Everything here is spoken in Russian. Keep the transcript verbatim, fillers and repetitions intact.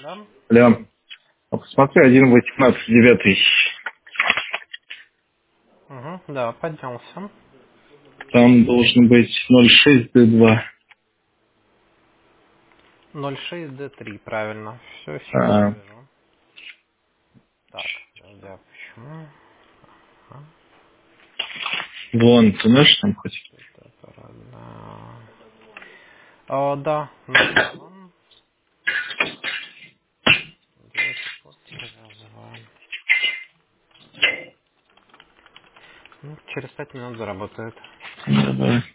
Да? Алло. А посмотри, один восемнадцать девятый. Угу, да, поднялся. Там должен быть ноль шесть дэ два. ноль шесть дэ три, правильно. Все, сейчас А, вижу. Так, я почему? Ага. вон, ты знаешь там хоть? Это, это, да. О, да, нашел он. Давайте подпривязываем. Ну, через пять минут заработает. Давай.